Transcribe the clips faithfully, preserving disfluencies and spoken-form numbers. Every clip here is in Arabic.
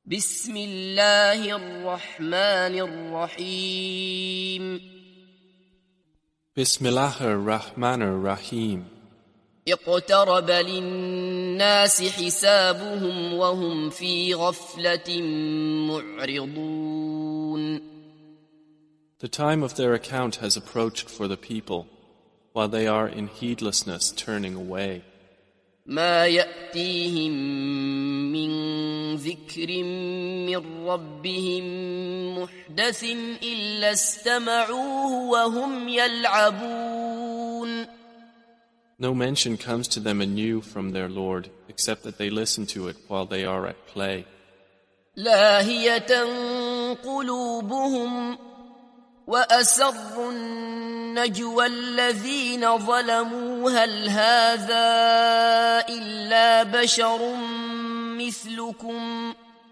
بسم الله الرحمن الرحيم بسم الله الرحمن الرحيم اقترب للناس حسابهم وهم في غفلة معرضون The time of their account has approached for the people, while they are in heedlessness turning away. ما يأتيهم من ذكر من ربهم محدث إلا استمعوه وهم يلعبون No mention comes to them anew from their Lord, except that they listen to it while they are at play. لاهية قلوبهم وأسروا النجوى الذين ظلموا هل هذا إلا بشر مثلكم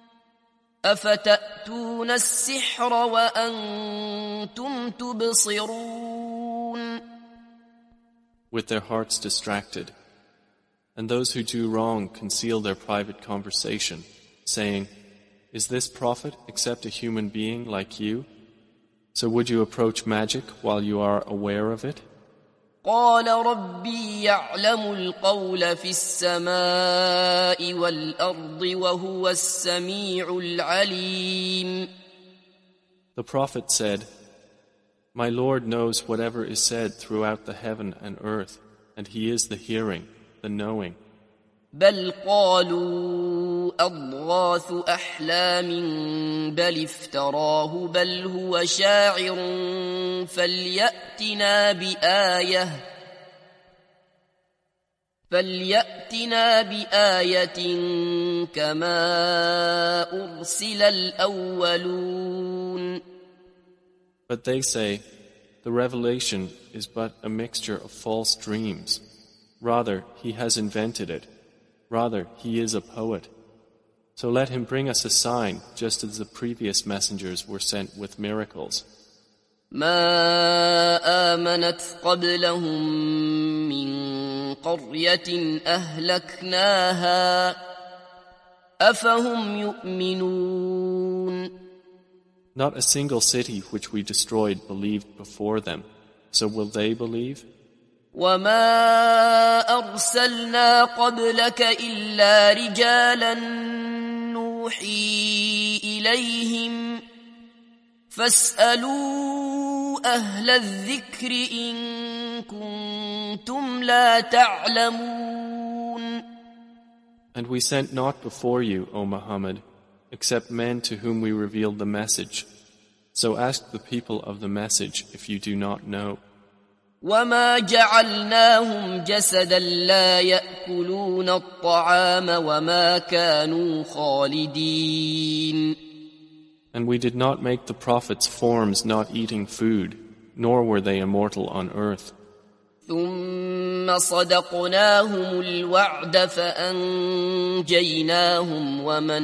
أفتأتون السحر وأنتم تبصرون With their hearts distracted. And those who do wrong conceal their private conversation, saying, Is this prophet except a human being like you? So would you approach magic while you are aware of it? قال ربي يعلم القول في السماء والأرض وهو السميع العليم. The prophet said, My Lord knows whatever is said throughout the heaven and earth, and He is the hearing, the knowing. بل قالوا أضغاث أحلام بل افتراه بل هو شاعر فليأتنا بآية فليأتنا بآية كما أرسل الأولون. But they say, the revelation is but a mixture of false dreams. Rather, he has invented it. Rather, he is a poet. So let him bring us a sign, just as the previous messengers were sent with miracles. ما آمنت قبلهم من قرية أهلكناها أفهم يؤمنون. Not a single city which we destroyed believed before them. So will they believe? وما أرسلنا قبلك إلا رجالا نوحي إليهم فاسألوا أهل الذكر إن كنتم لا تعلمون. And we sent not before you, O Muhammad, except men to whom we revealed the message. So ask the people of the message if you do not know. وما جعلناهم جسدا لا يأكلون الطعام وما كانوا خالدين. And we did not make the prophets forms not eating food, nor were they immortal on earth. ثم صدقناهم الوعد فأنجيناهم ومن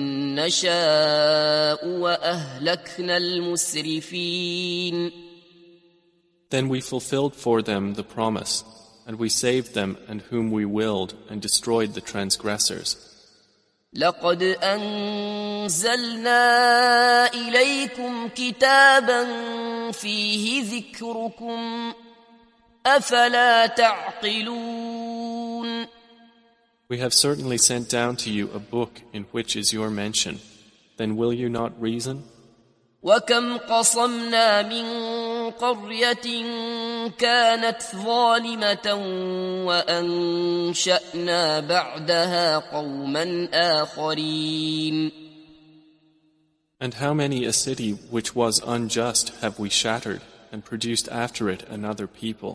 نشاء وأهلكنا المسرفين. Then we fulfilled for them the promise, and we saved them and whom we willed and destroyed the transgressors. لقد أنزلنا إليكم كتابا فيه ذكركم أفلا تعقلون. We have certainly sent down to you a book in which is your mention. Then will you not reason? وكم قصمنا من قرية كانت ظالمة وأنشأنا بعدها قوما آخرين. And how many a city which was unjust have we shattered and produced after it another people?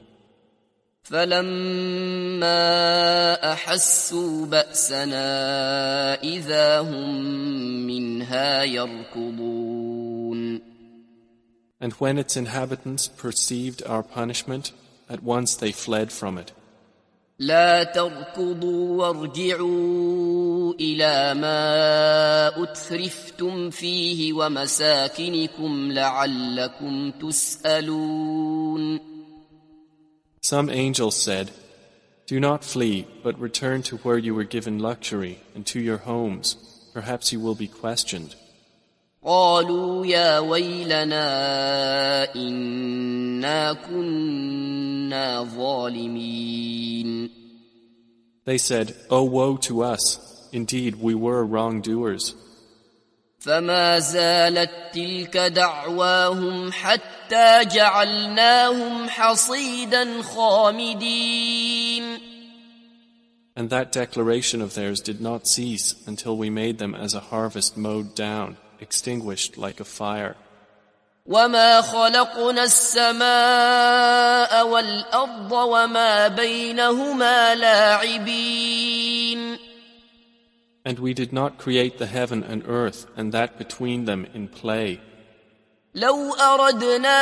فلما أحسوا بأسنا إذا هم منها يركضون. And when its inhabitants perceived our punishment, at once they fled from it. لا تركضوا وارجعوا إلى ما أترفتم فيه ومساكنكم لعلكم تسألون. Some angels said, Do not flee, but return to where you were given luxury and to your homes, perhaps you will be questioned. قالوا يا ويلنا إنا كنا ظالمين. They said, "Oh, woe to us! Indeed, we were wrongdoers." فما زالت تلك دعواهم حتى جعلناهم حصيدا خامدين. And that declaration of theirs did not cease until we made them as a harvest mowed down, extinguished like a fire. وما خلقنا السماء والأرض وما بينهما لاعبين. And we did not create the heaven and earth and that between them in play. لو أردنا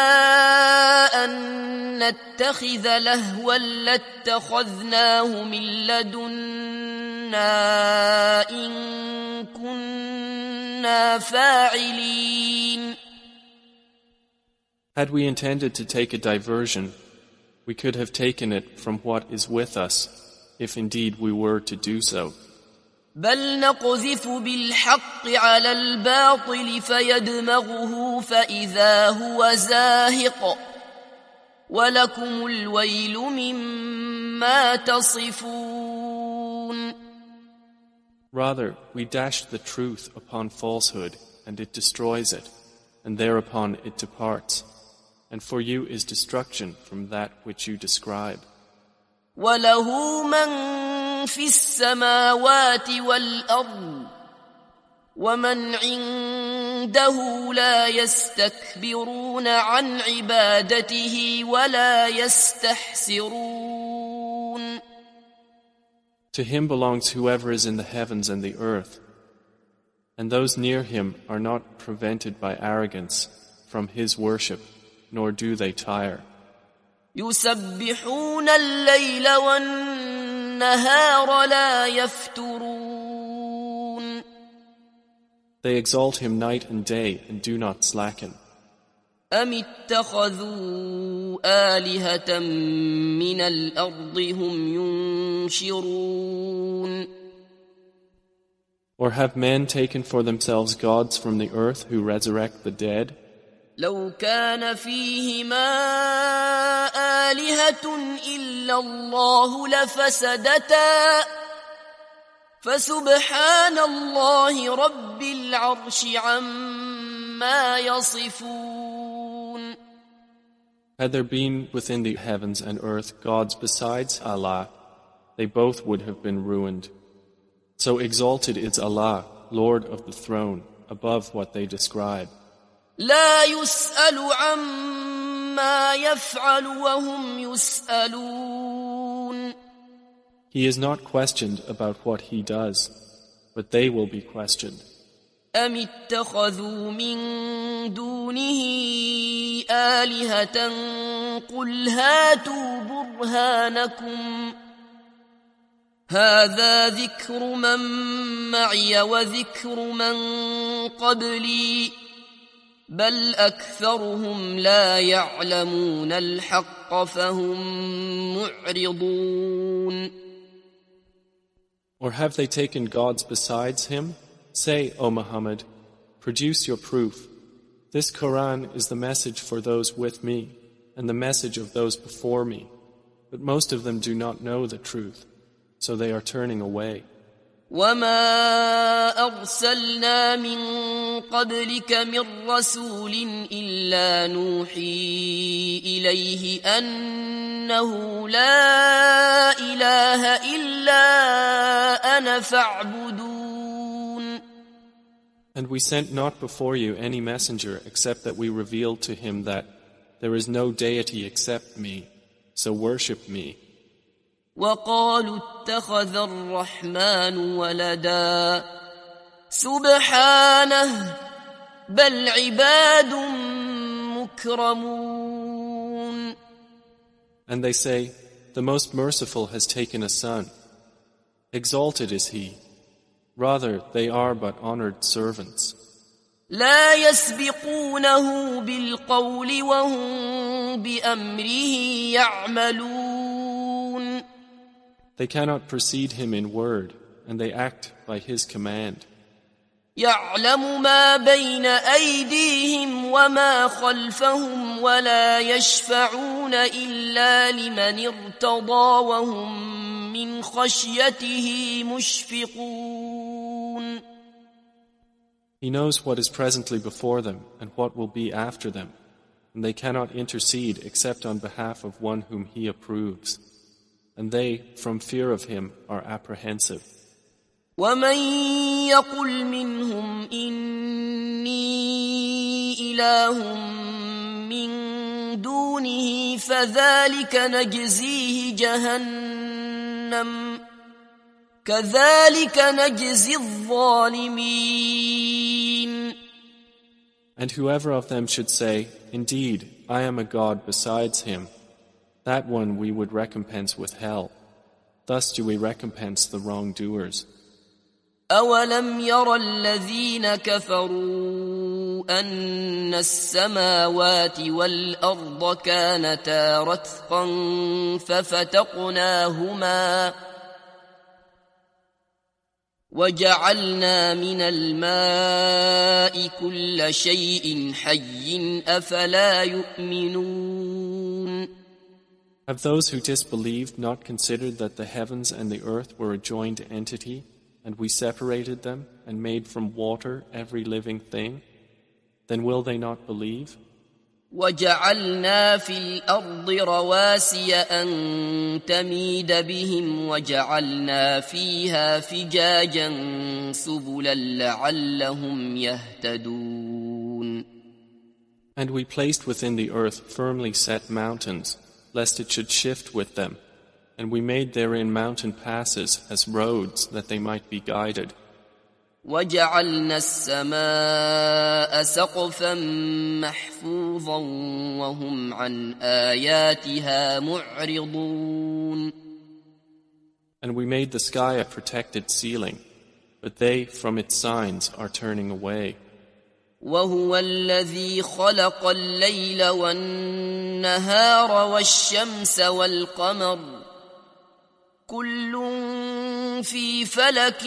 أن نتخذ لهوا لاتخذناه من لدنا إن كنا فاعلين. Had we intended to take a diversion, we could have taken it from what is with us, if indeed we were to do so. بل نقذف بالحق على الباطل فيدمغه فإذا هو زاهق ولكم الويل مما تصفون. Rather, we dash the truth upon falsehood, and it destroys it, and thereupon it departs. And for you is destruction from that which you describe. وله من في السماوات والأرض ومن عنده لا يستكبرون عن عبادته ولا يستحسرون. To him belongs whoever is in the heavens and the earth, and those near him are not prevented by arrogance from his worship, nor do they tire. يسبحون الليل والنهار لا يفترون. They exalt him night and day and do not slacken. أم اتخذوا آلهة من الأرض هم ينشرون. Or have men taken for themselves gods from the earth who resurrect the dead? لو كان فيهما آلهة إلا الله لفسدتا فسبحان الله رب العرش عما يصفون. Had there been within the heavens and earth gods besides Allah, they both would have been ruined. So exalted is Allah, Lord of the throne, above what they describe. لا يسأل عما يفعل وهم يسألون. He is not questioned about what he does, but they will be questioned. أم اتخذوا من دونه آلهة قل هاتوا برهانكم هذا ذكر من معي وذكر من قبلي بل أكثرهم لا يعلمون الحق فهم معرضون. Or have they taken gods besides him? Say, O Muhammad, produce your proof. This Quran is the message for those with me and the message of those before me. But most of them do not know the truth, so they are turning away. وما أرسلنا من قبلك من رسول إلا نوحي إليه أنه لا إله إلا أنا فاعبدون. And we sent not before you any messenger except that we revealed to him that there is no deity except me, so worship me. وقالوا اتخذ الرحمن ولدا سبحانه بل عباد مكرمون. And they say, the Most Merciful has taken a son. Exalted is he. Rather, they are but honored servants. لا يسبقونه بالقول وهم بأمره يعملون. They cannot precede him in word, and they act by his command. يعلم ما بين أيديهم وما خلفهم ولا يشفعون إلا لمن ارتضى وهم من خشيته مشفقون. He knows what is presently before them and what will be after them, and they cannot intercede except on behalf of one whom He approves, and they, from fear of Him, are apprehensive. ومن يقل منهم إني إله من دونه فذلك نجزيه جهنم كذلك نجزي الظالمين. And whoever of them should say, Indeed, I am a God besides Him, that one we would recompense with hell. Thus do we recompense the wrongdoers. أولم ير الذين كفروا أن السماوات والأرض كانتا رتقا ففتقناهما وجعلنا من الماء كل شيء حي أفلا يؤمنون. Have those who disbelieved not considered that the heavens and the earth were a joined entity, and we separated them and made from water every living thing? Then will they not believe? وجعلنا في الأرض رواسي أن تميد بهم وجعلنا فيها فجاجا سبلا لعلهم يهتدون. And we placed within the earth firmly set mountains, lest it should shift with them, and we made therein mountain passes as roads that they might be guided. وجعلنا السماء سقفا محفوظا وهم عن آياتها معرضون. And we made the sky a protected ceiling, but they from its signs are turning away. وهو الذي خلق الليل والنهار والشمس والقمر كل في فلك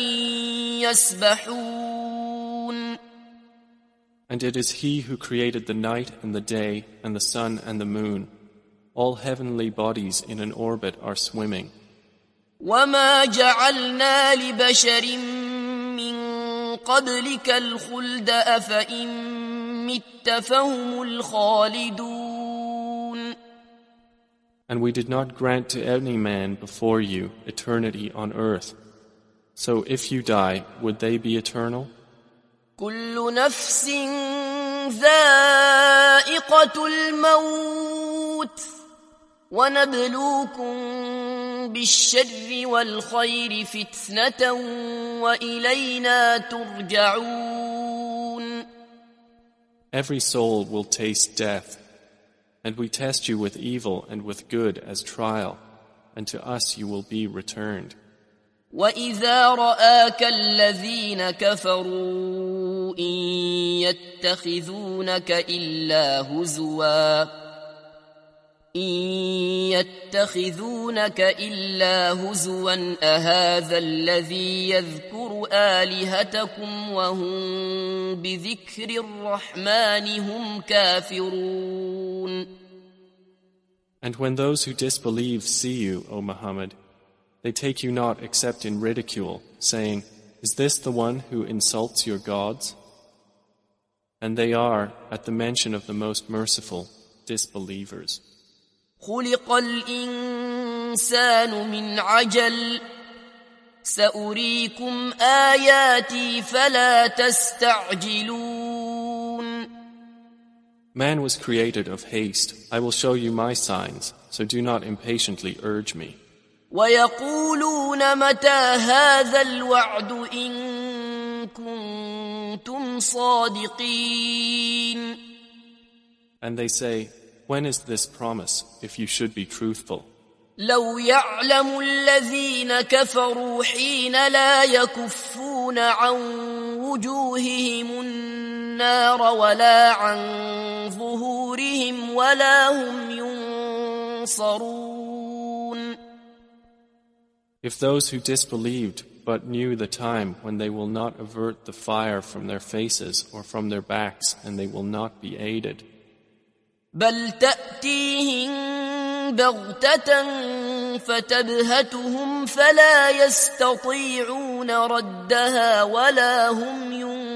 يسبحون. And it is He who created the night and the day and the sun and the moon. All heavenly bodies in an orbit are swimming. وما جعلنا لبشر من قبلك الخلد أفإن مت فهم الخالدون. And we did not grant to any man before you eternity on earth. So if you die, would they be eternal? كل نفس ذائقة الموت ونبلوكم بالشر والخير فتنة وإلينا ترجعون. Every soul will taste death, and we test you with evil and with good as trial, and to us you will be returned. وَإِذَا رَآكَ الَّذِينَ كَفَرُوا إِن يَتَّخِذُونَكَ إِلَّا هُزُوًا إِن يَتَّخِذُونَكَ إِلَّا هُزُوًا أَهَذَا الَّذِي يَذْكُرُ آلِهَتَكُمْ وَهُمْ بِذِكْرِ الرَّحْمَنِ هُمْ كَافِرُونَ. And when those who disbelieve see you, O Muhammad, they take you not except in ridicule, saying, Is this the one who insults your gods? And they are, at the mention of the Most Merciful, disbelievers. خُلِقَ الْإِنسَانُ مِنْ عَجَلٍ سَأُرِيكُمْ آيَاتِي فَلَا تَسْتَعْجِلُونَ. Man was created of haste. I will show you my signs, so do not impatiently urge me. وَيَقُولُونَ مَتَى هَذَا الْوَعْدُ إِن كُنتُمْ صَادِقِينَ. And they say, When is this promise, if you should be truthful? لو يعلم الذين كفروا حين لا يكفون عن وجوههم النار ولا عن ظهورهم ولا هم ينصرون. If those who disbelieved but knew the time when they will not avert the fire from their faces or from their backs, and they will not be aided. بل تأتيهم بغتة فتبهتهم فلا يستطيعون ردها ولا هم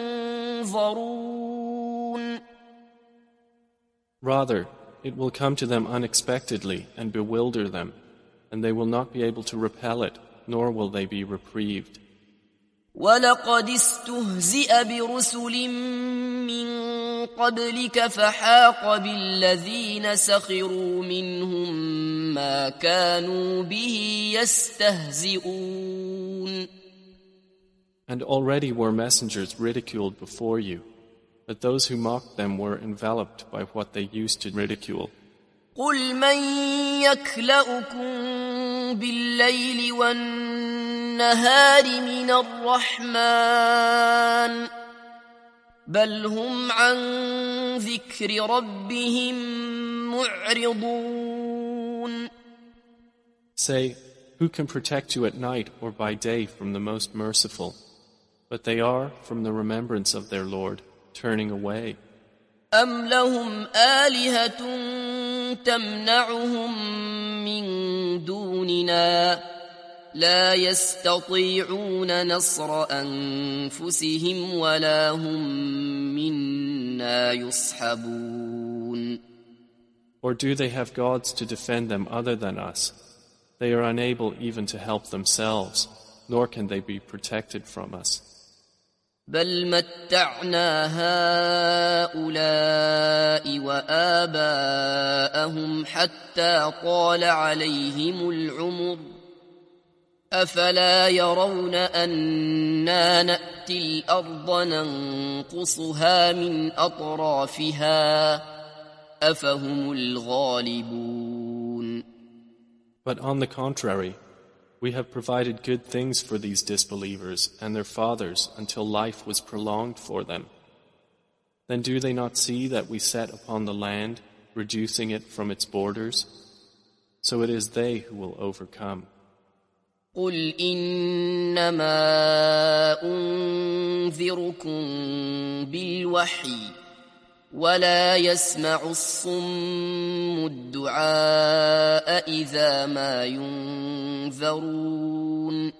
ينظرون. Rather, it will come to them unexpectedly and bewilder them, and they will not be able to repel it, nor will they be reprieved. وَلَقَدِ اسْتُهْزِئَ بِرُسُلٍ مِّن قَبْلِكَ فَحَاقَ بِالَّذِينَ سَخِرُوا مِنْهُم مَّا كَانُوا بِهِ يَسْتَهْزِئُونَ. And already were messengers ridiculed before you, but those who mocked them were enveloped by what they used to ridicule. قُلْ مَن يَكْلَؤُكُم بِاللَّيْلِ وَالنَّهَارِ مِنَ الرَّحْمَنِ بَلْ هُمْ عَن ذِكْرِ رَبِّهِم مُّعْرِضُونَ. Say, who can protect you at night or by day from the most merciful? But they are, from the remembrance of their Lord, turning away. أَمْ لَهُمْ آلِهَةٌ تَمْنَعُهُم مِّن دُونِنَا لَا يَسْتَطِيعُونَ نَصْرَ أَنفُسِهِمْ وَلَا هُم مِّنَّا يُصْحَبُونَ. Or do they have gods to defend them other than us? They are unable even to help themselves, nor can they be protected from us. بل متعنا هؤلاء وآباءهم حتى طال عليهم العمر أفلا يرون أنا نأتي الأرض ننقصها من أطرافها أفهم الغالبون. But on the contrary, we have provided good things for these disbelievers and their fathers until life was prolonged for them. Then do they not see that we set upon the land, reducing it from its borders? So it is they who will overcome. قُلْ إِنَّمَا أُنذِرُكُم بِالْوَحْيِ وَلَا يَسْمَعُ الصُّمُّ الدُّعَاءَ إِذَا مَا يُنذَرُونَ.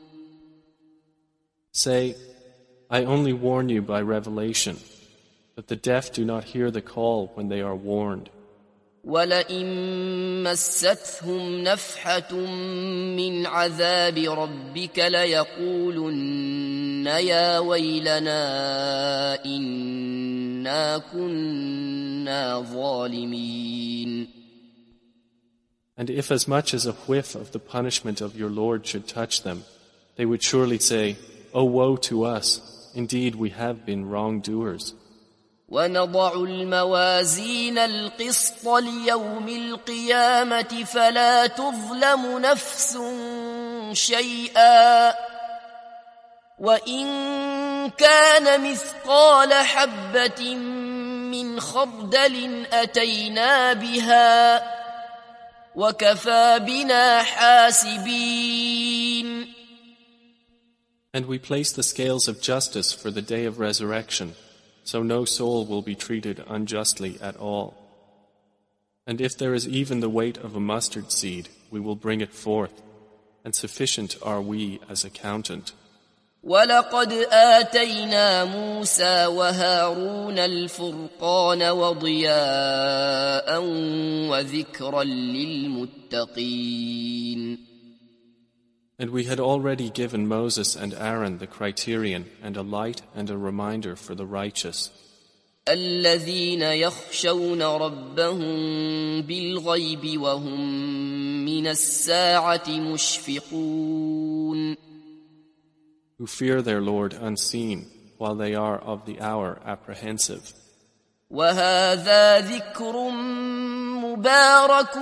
Say, I only warn you by revelation, but the deaf do not hear the call when they are warned. وَلَئِن مَّسَّتْهُمْ نَفْحَةٌ مِّنْ عَذَابِ رَبِّكَ لَيَقُولُنَّ يَا وَيْلَنَا إِنَّا كُنَّا ظَالِمِينَ. And if as much as a whiff of the punishment of your Lord should touch them, they would surely say, "O woe to us! Indeed, we have been wrongdoers." وَنَضَعُ الْمَوَازِينَ الْقِسْطَ لِيَوْمِ الْقِيَامَةِ فَلَا تُظْلَمُ نَفْسٌ شَيْئًا وَإِن كَانَ مِثْقَالَ حَبَّةٍ مِّنْ خَرْدَلٍ أَتَيْنَا بِهَا وَكَفَى بِنَا حَاسِبِينَ. And we place the scales of justice for the day of resurrection, so no soul will be treated unjustly at all. And if there is even the weight of a mustard seed, we will bring it forth, and sufficient are we as accountant. وَلَقَدْ آتَيْنَا مُوسَى وَهَارُونَ الْفُرْقَانَ وَضِيَاءً وَذِكْرًا لِلْمُتَّقِينَ. And we had already given Moses and Aaron the criterion and a light and a reminder for the righteous. الَّذِينَ يَخْشَوْنَ رَبَّهُم بِالْغَيْبِ وَهُم مِّنَ السَّاعَةِ مُشْفِقُونَ. Who fear their Lord unseen, while they are of the hour apprehensive. وَهَذَا ذِكْرٌ مُبَارَكٌ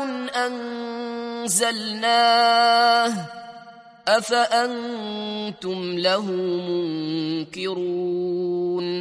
أَنزَلْنَاهُ أَفَأَنتُمْ لَهُ مُنكِرُونَ.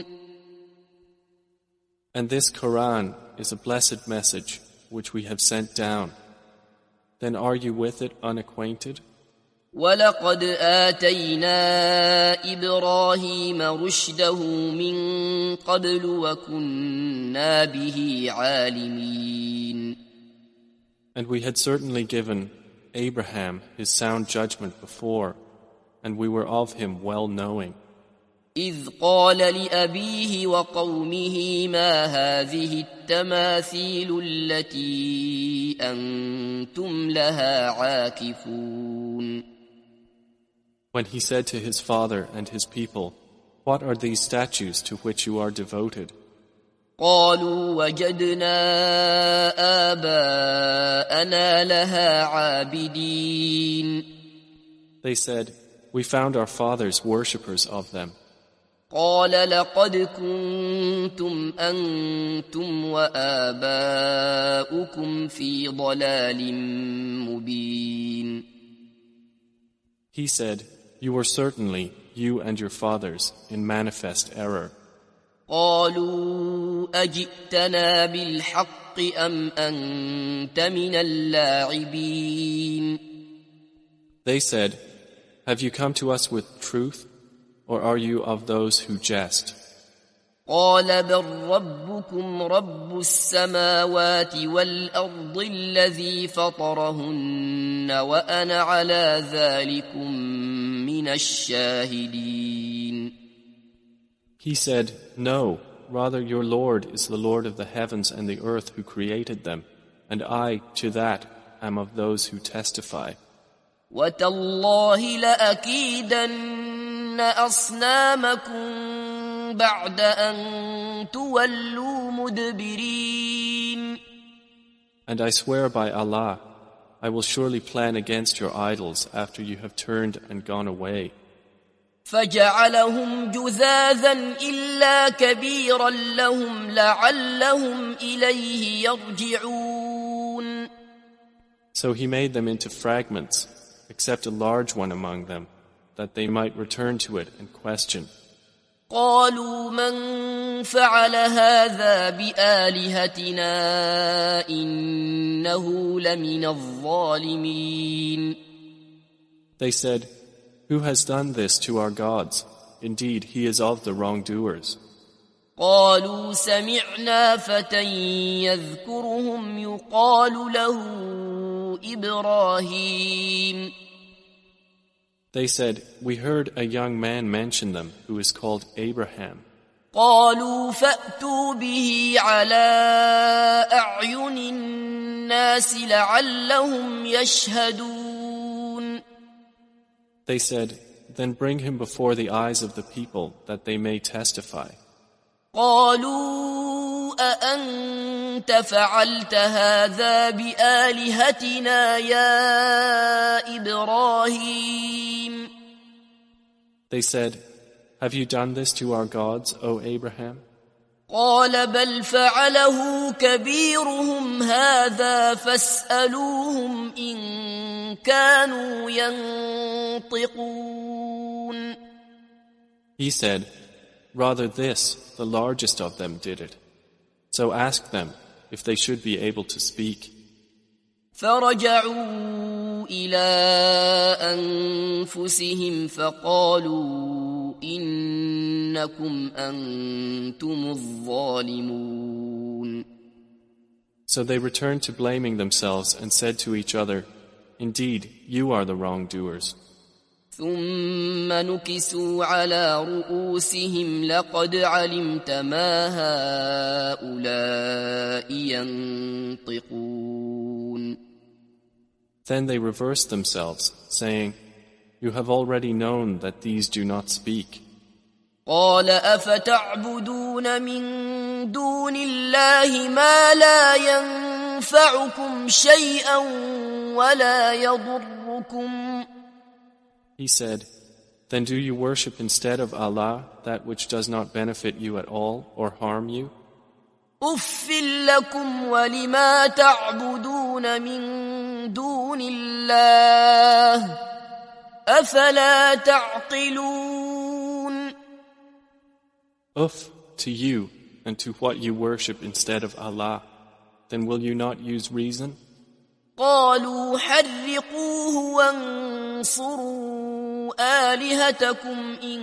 And this Quran is a blessed message which we have sent down. Then are you with it unacquainted? ولقد آتينا إبراهيم رشده من قبل وكنا به عالمين. And we had certainly given Abraham his sound judgment before, and we were of him well knowing. إذ قال لأبيه وقومه ما هذه التماثيل التي أنتم لها عاكفون. When he said to his father and his people, "What are these statues to which you are devoted?" قالوا وجدنا آباءنا لها عابدين. They said, "We found our fathers worshippers of them." قال لقد كنتم أنتم وآباؤكم في ضلال مبين. He said, "You were certainly, you and your fathers, in manifest error." قالوا أجئتنا بالحق أم أنت من اللاعبين. They said, "Have you come to us with truth, or are you of those who jest?" قال بل ربكم رب السماوات والأرض الذي فطرهن وأنا على ذلكم من الشاهدين. He said, "No, rather your Lord is the Lord of the heavens and the earth who created them, and I, to that, am of those who testify." وتالله لأكيدن أصنامكم بعد أن تولوا مدبرين. And I swear by Allah, I will surely plan against your idols after you have turned and gone away. فجعلهم جذاذا إلا كبيرا لهم لعلهم إليه يرجعون. So he made them into fragments, except a large one among them, that they might return to it and question. قالوا من فعل هذا بآلهتنا إنه لمن الظالمين. They said, "Who has done this to our gods? Indeed, he is of the wrongdoers." قالوا سمعنا فتى يذكرهم يقال له إبراهيم. They said, "We heard a young man mention them who is called Abraham." قالوا فأتوا به على أعين الناس لعلهم يشهدون. They said, "Then bring him before the eyes of the people that they may testify." قالوا أأنت فعلت هذا بآلهتنا يا إبراهيم. They said, "Have you done this to our gods, O Abraham?" قال بل فعله كبيرهم هذا فاسألوهم إن كانوا ينطقون. He said, "Rather this, the largest of them did it. So ask them if they should be able to speak." فرجعوا إلى أنفسهم فقالوا إنكم أنتم الظالمون. So they returned to blaming themselves and said to each other, "Indeed, you are the wrongdoers." ثم نكسوا على رؤوسهم لقد علمت ما هؤلاء ينطقون. Then they reversed themselves, saying, "You have already known that these do not speak." قال أفتعبدون من دون الله ما لا ينفعكم شيئا ولا يضركم. He said, "Then do you worship instead of Allah that which does not benefit you at all or harm you?" أف لكم ولما تعبدون من دون الله أفلا تعقلون. Uff to you and to what you worship instead of Allah, then will you not use reason? قالوا حرقوه وانصروا آلهتكم إن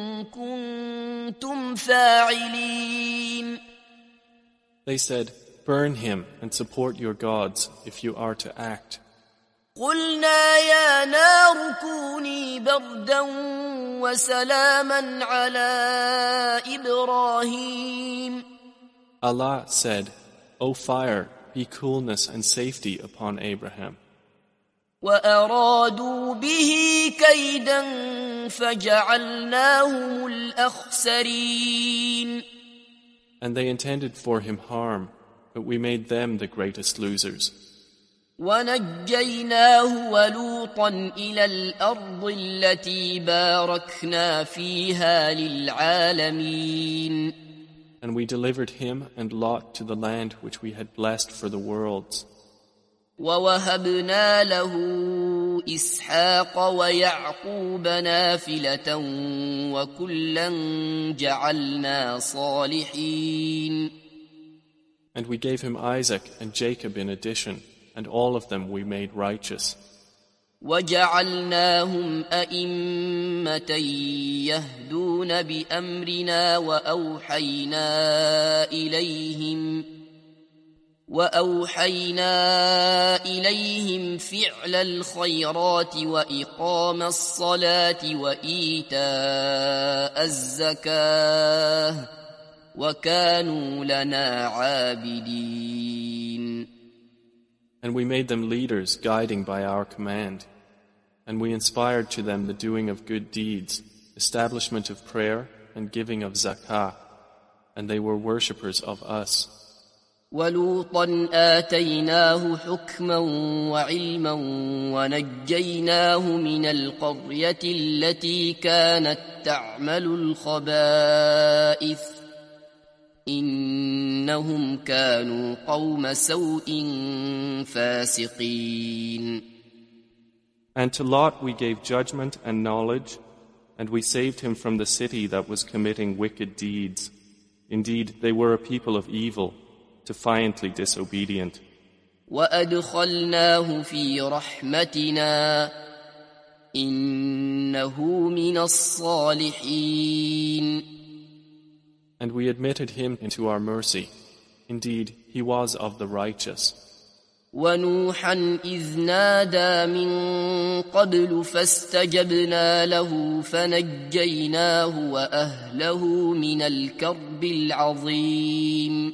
كنتم فاعلين. They said, "Burn him and support your gods if you are to act." قلنا يا نار كوني بردا وسلاما على إبراهيم. Allah said, "O fire, be coolness and safety upon Abraham." وأرادوا به كيدا فجعلناهم الأخسرين. And they intended for him harm, but we made them the greatest losers. ونجيناه ولوطا إلى الأرض التي باركنا فيها للعالمين. And we delivered him and Lot to the land which we had blessed for the worlds. ووهبنا له إسحاق ويعقوب نافلة وكلا جعلنا صالحين. And we gave him Isaac and Jacob in addition, and all of them we made righteous. وجعلناهم أئمة يهدون بأمرنا وأوحينا إليهم وأوحينا إليهم فعل الخيرات وإقام الصلاة وإيتاء الزكاة وكانوا لنا عابدين. And we made them leaders, guiding by our command. And we inspired to them the doing of good deeds, establishment of prayer, and giving of zakah. And they were worshippers of us. وَلُوطًا آتَيْنَاهُ حُكْمًا وَعِلْمًا وَنَجَّيْنَاهُ مِنَ الْقَرْيَةِ الَّتِي كَانَتْ تَعْمَلُ الْخَبَائِثَ إِنَّهُمْ كَانُوا قَوْمَ سَوْءٍ فَاسِقِينَ. And to Lot we gave judgment and knowledge, and we saved him from the city that was committing wicked deeds. Indeed, they were a people of evil, defiantly disobedient. وَأَدْخَلْنَاهُ فِي رَحْمَتِنَا إِنَّهُ مِنَ الصَّالِحِينَ. And we admitted him into our mercy. Indeed, he was of the righteous. وَنُوحًا إِذْ نَادَى مِن قَبْلُ فَاسْتَجَبْنَا لَهُ فَنَجَّيْنَاهُ وَأَهْلَهُ مِنَ الْكَرْبِ الْعَظِيمِ.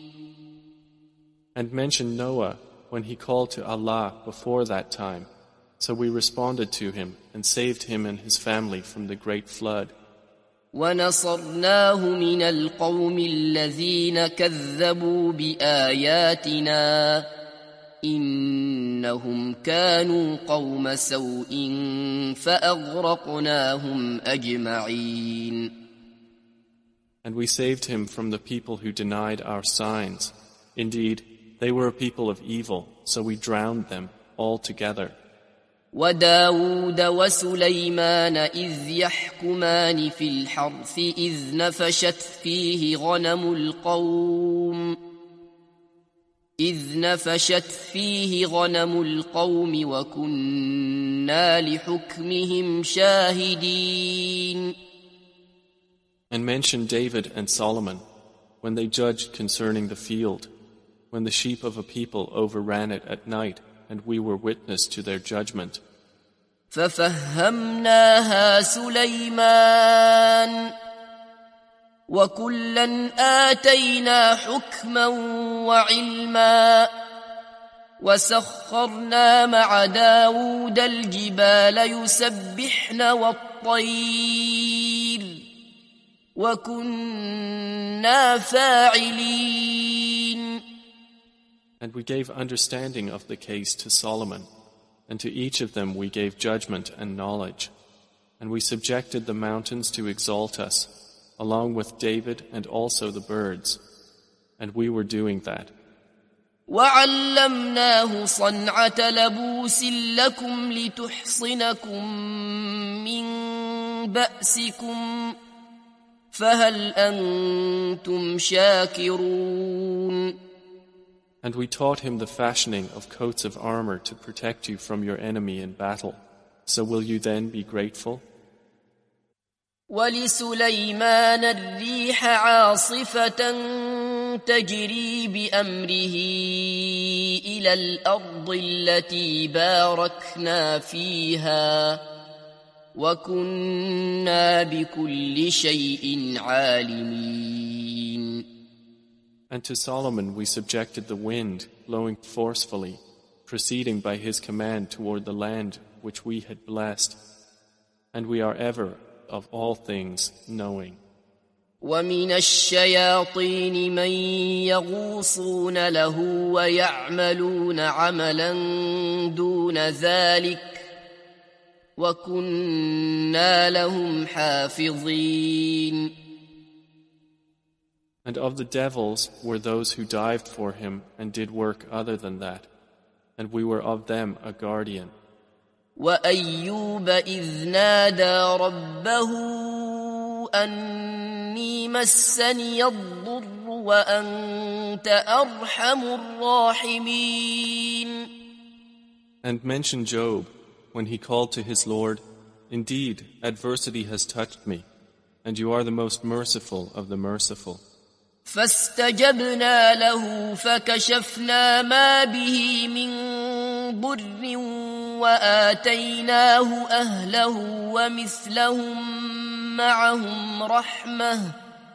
And mention Noah when he called to Allah before that time. So we responded to him and saved him and his family from the great flood. وَنَصَرْنَاهُ مِنَ الْقَوْمِ الَّذِينَ كَذَّبُوا بِآيَاتِنَا إِنَّهُمْ كَانُوا قَوْمَ سَوْءٍ فَأَغْرَقْنَاهُمْ أَجْمَعِينَ. And we saved him from the people who denied our signs. Indeed, they were a people of evil, so we drowned them all together. وَدَاوُودَ وَسُلَيْمَانَ إِذْ يَحْكُمَانِ فِي الْحَرْثِ إِذْ نَفَشَتْ فِيهِ غَنَمُ الْقَوْمِ إِذْ نَفَشَتْ فِيهِ غَنَمُ الْقَوْمِ وَكُنَّا لِحُكْمِهِمْ شَاهِدِينَ. And mention David and Solomon when they judged concerning the field, when the sheep of a people overran it at night, and we were witness to their judgment. فَفَهَّمْنَاهَا سُلَيْمَانَ وَكُلًّا آتَيْنَا حُكْمًا وَعِلْمًا وَسَخَّرْنَا مَعَ دَاوُودَ الْجِبَالَ يُسَبِّحْنَ وَالطَّيْرَ وَكُنَّا فَاعِلِينَ. And we gave understanding of the case to Solomon, and to each of them we gave judgment and knowledge. And we subjected the mountains to exalt us, along with David and also the birds. And we were doing that. وَعَلَّمْنَاهُ صَنْعَةَ لَبُوسٍ لَكُمْ لِتُحْصِنَكُمْ مِنْ بَأْسِكُمْ فَهَلْ أَنْتُمْ شَاكِرُونَ. And we taught him the fashioning of coats of armor to protect you from your enemy in battle. So will you then be grateful? وَلِسُلَيْمَانَ الرِّيحَ عَاصِفَةً تَجْرِي بِأَمْرِهِ إِلَى الْأَرْضِ الَّتِي بَارَكْنَا فِيهَا وَكُنَّا بِكُلِّ شَيْءٍ عَالِمِينَ. And to Solomon we subjected the wind, blowing forcefully, proceeding by his command toward the land which we had blessed. And we are ever, of all things, knowing. وَمِنَ الشَّيَاطِينِ مَن يَغُوصُونَ لَهُ وَيَعْمَلُونَ عَمَلًا دُونَ ذَلِكَ وَكُنَّا لَهُمْ حَافِظِينَ. And of the devils were those who dived for him and did work other than that, and we were of them a guardian. وَأَيُّوبَ إِذْ نَادَى رَبَّهُ أَنِّي مَسَّنِيَ الضُّرُّ وَأَنْتَ أَرْحَمُ الرَّاحِمِينَ. And mention Job, when he called to his Lord, "Indeed, adversity has touched me, and you are the most merciful of the merciful." فاستجبنا له فكشفنا ما به من ضر وآتيناه أهله ومثلهم معهم رحمة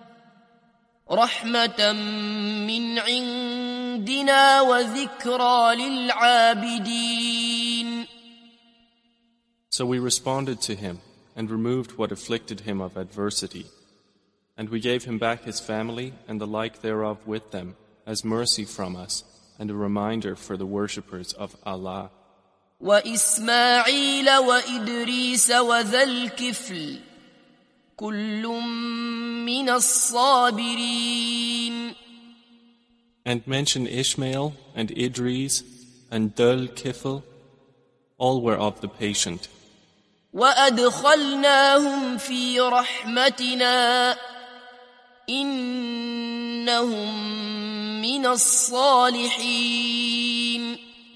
رحمة من عندنا وذكرى للعابدين. So we responded to him and removed what afflicted him of adversity. And we gave him back his family and the like thereof with them, as mercy from us, and a reminder for the worshippers of Allah. وَإِسْمَاعِيلَ وَإِدْرِيسَ وَذَا الْكِفْلِ كُلٌّ مِّنَ الصَّابِرِينَ. And mention Ishmael and Idris and Dhul Kifl, all were of the patient. وَأَدْخَلْنَاهُمْ فِي رَحْمَتِنَا إِنَّهُمْ مِنَ الصَّالِحِينَ.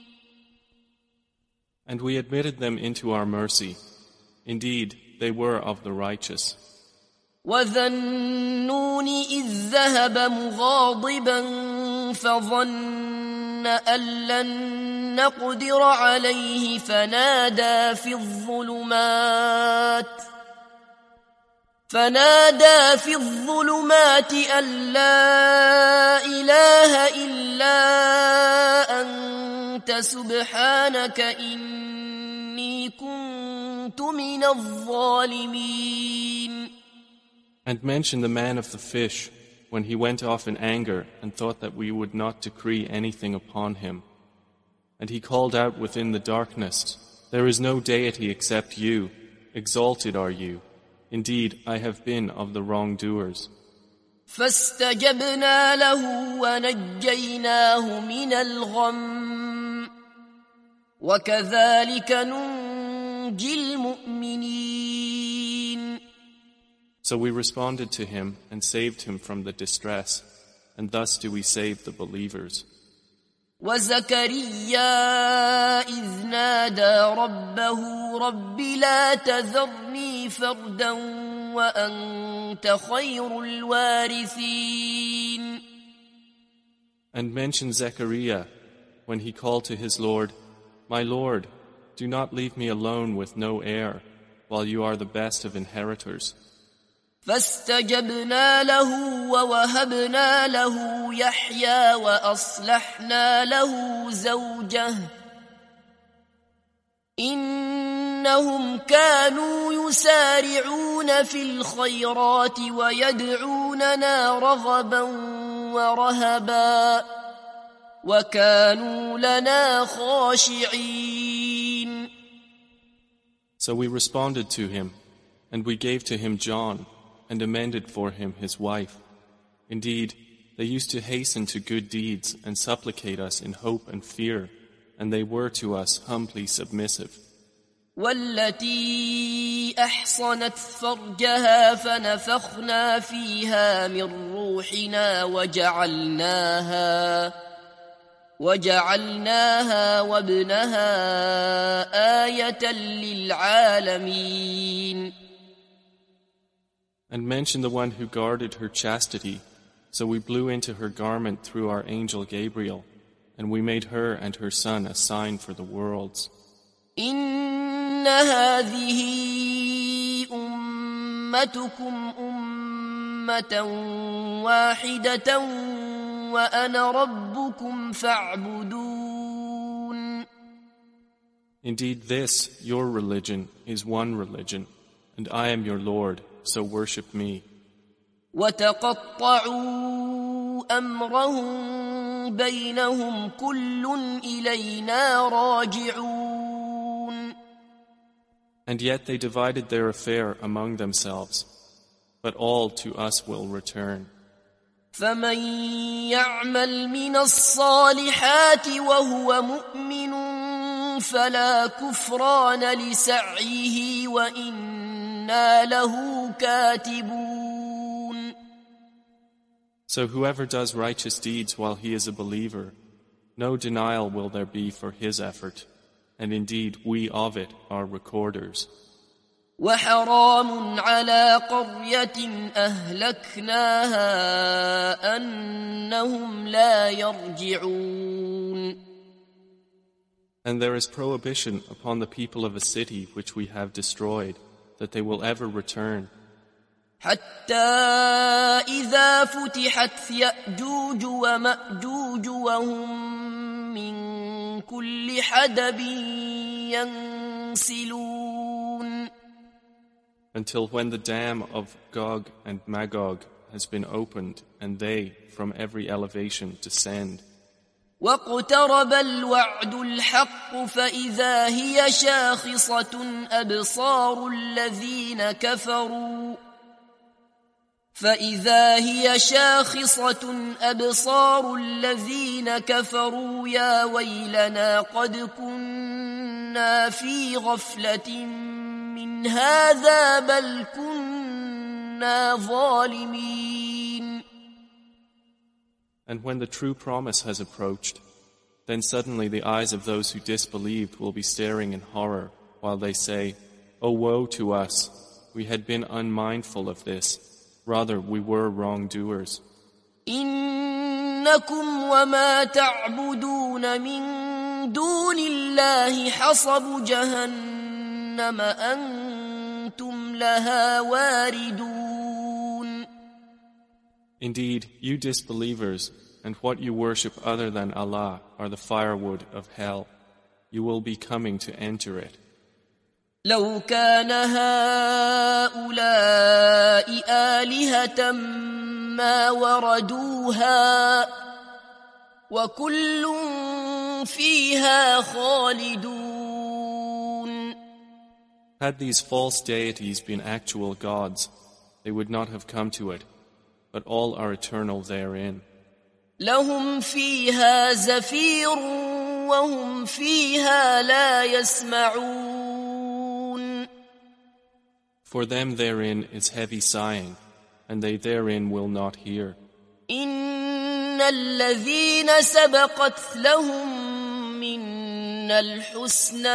And we admitted them into our mercy. Indeed, they were of the righteous. وَذَا النُّونِ إِذ ذَّهَبَ مُغَاضِبًا فَظَنَّ أَن لَّن نَّقْدِرَ عَلَيْهِ فَنَادَىٰ فِي الظُّلُمَاتِ فنادى في الظلمات أن لا إله إلا أنت سبحانك إني كنت من الظالمين. And mention the man of the fish, when he went off in anger and thought that we would not decree anything upon him. And he called out within the darkness, "There is no deity except you, exalted are you. Indeed, I have been of the wrongdoers." فاستجبنا له ونجيناه من الغم وكذلك ننجي المؤمنين. So we responded to him and saved him from the distress, and thus do we save the believers. وزكريا إذ نادى ربه رب لا تذرني فردا وأنت خير الوارثين. And mention Zechariah when he called to his Lord, "My Lord, do not leave me alone with no heir, while you are the best of inheritors." فاستجبنا له ووهبنا له يحيى وأصلحنا له زوجه إنهم كانوا يسارعون في الخيرات ويدعوننا رغبا ورهبا وكانوا لنا خاشعين. So we responded to him, and we gave to him John, and amended for him his wife. Indeed, they used to hasten to good deeds and supplicate us in hope and fear, and they were to us humbly submissive. والتي أحصنت فرجها فنفخنا فيها من روحنا وجعلناها وجعلناها وابنها آية للعالمين. And mention the one who guarded her chastity, so we blew into her garment through our angel Gabriel, and we made her and her son a sign for the worlds. إن هذه أمتكم أمة واحدة وأنا ربكم فاعبدون. Indeed, this, your religion, is one religion, and I am your Lord, so worship me. وتقطعوا أمرهم بينهم كل إلينا راجعون. And yet they divided their affair among themselves, but all to us will return. فمن يعمل من الصالحات وهو مؤمن فلا كفران لسعيه وإنا له كاتبون. So whoever does righteous deeds while he is a believer, no denial will there be for his effort, and indeed we of it are recorders. وحرام على قرية أهلكناها أنهم لا يرجعون. And there is prohibition upon the people of a city which we have destroyed, that they will ever return. حتى إذا فتحت يأجوج ومأجوج وهم من كل حدب ينسلون. Until when the dam of Gog and Magog has been opened, and they, from every elevation, descend. واقترب الوعد الحق فإذا هي شاخصة أبصار الذين كفروا فإذا هي شاخصة أبصار الذين كفروا يا ويلنا قد كنا في غفلة من هذا بل كنا ظالمين. And when the true promise has approached, then suddenly the eyes of those who disbelieved will be staring in horror while they say, "O woe to us! We had been unmindful of this. Rather, we were wrongdoers." إنكم وما تعبدون من دون الله حصب جهنم أنتم لها واردون. Indeed, you disbelievers, and what you worship other than Allah are the firewood of hell. You will be coming to enter it. لو كان هؤلاء آلهة ما وردوها وكل فيها خالدون. Had these false deities been actual gods, they would not have come to it, but all are eternal therein. لهم فيها زفير وهم فيها لا يسمعون. For them therein is heavy sighing, and they therein will not hear. إن الذين سبقت لهم منا الحسنى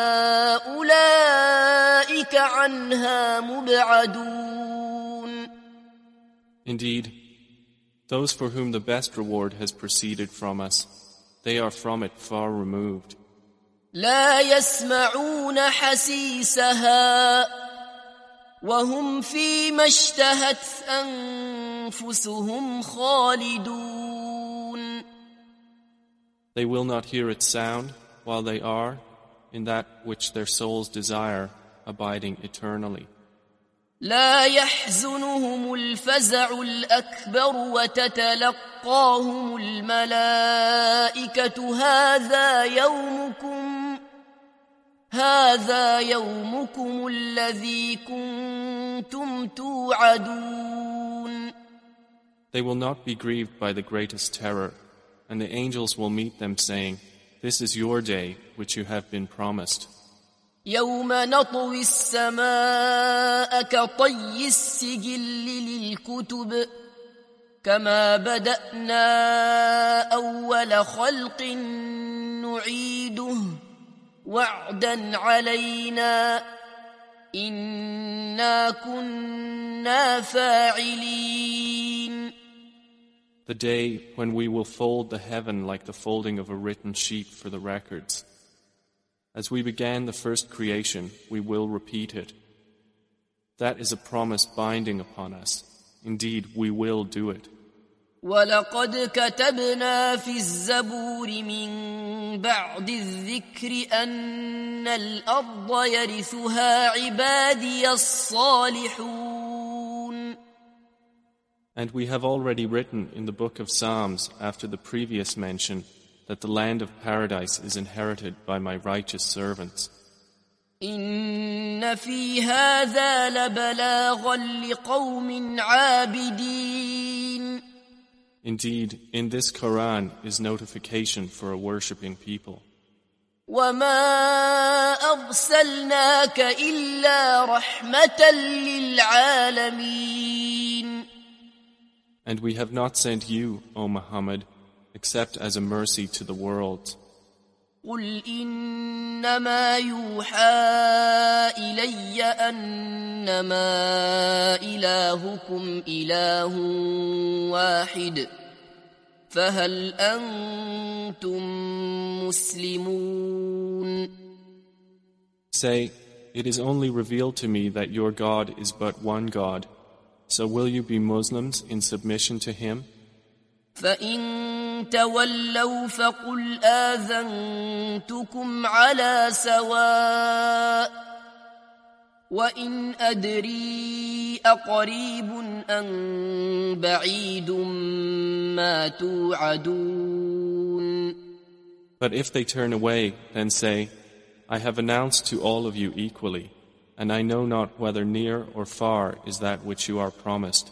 أولئك عنها مبعدون. Indeed, those for whom the best reward has proceeded from us, they are from it far removed. لا يسمعون حسيسها وهم فيما اشتهت أنفسهم خالدون. They will not hear its sound while they are, in that which their souls desire, abiding eternally. لا يحزنهم الفزع الأكبر وتتلقاهم الملائكة هذا يومكم هذا يومكم الذي كنتم توعدون. They will not be grieved by the greatest terror, and the angels will meet them saying, "This is your day which you have been promised." يوم نطوي السماء كطي السجل للكتب كما بدأنا أول خلق نعيده وعدا علينا إنا كنا فاعلين. The day when we will fold the heaven like the folding of a written sheet for the records. As we began the first creation, we will repeat it. That is a promise binding upon us. Indeed, we will do it. وَلَقَدْ كَتَبْنَا فِي الزَّبُورِ مِن بَعْدِ الذِّكْرِ أَنَّ الْأَرْضَ يَرِثُهَا عِبَادِيَ الصَّالِحُونَ. And we have already written in the book of Psalms after the previous mention that the land of paradise is inherited by my righteous servants. إِنَّ فِي هَذَا لَبَلَاغًا لِقَوْمٍ عَابِدِينَ. Indeed, in this Quran is notification for a worshipping people. وَمَا أَرْسَلْنَاكَ إِلَّا رَحْمَةً لِلْعَالَمِينَ. And we have not sent you, O Muhammad, except as a mercy to the world. قُلْ إِنَّمَا يُوحَى إِلَيَّ أَنَّمَا إِلَٰهُكُمْ إِلَٰهٌ وَاحِدٌ فَهَلْ أَنْتُمْ مُسْلِمُونَ. Say, it is only revealed to me that your God is but one God. So will you be Muslims in submission to Him? فَإِن تَوَلَّوْا فَقُلْ آذَنْتُكُمْ عَلَى سَوَاءٍ وَإِنْ أَدْرِي أَقَرِيبٌ أَمْ بَعِيدٌ مَا تُوعَدُونَ. But if they turn away, then say, I have announced to all of you equally, and I know not whether near or far is that which you are promised.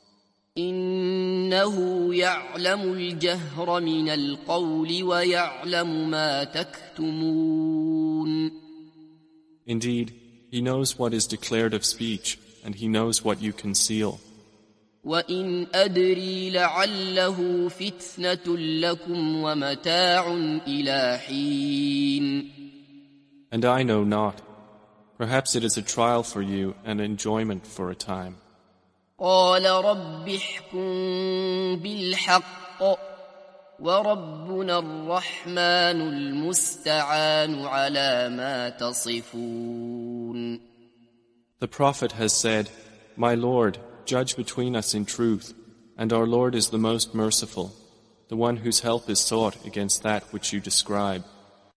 إِنَّهُ يَعْلَمُ الْجَهْرَ مِنَ الْقَوْلِ وَيَعْلَمُ مَا تَكْتُمُونَ. Indeed, He knows what is declared of speech, and He knows what you conceal. وَإِنْ أَدْرِي لَعَلَّهُ فِتْنَةٌ لَكُمْ وَمَتَاعٌ إِلَى حِينٍ. And I know not. Perhaps it is a trial for you and enjoyment for a time. قال رب احكم بالحق وربنا الرحمن المستعان على ما تصفون. The Prophet has said, My Lord, judge between us in truth, and our Lord is the most merciful, the one whose help is sought against that which you describe.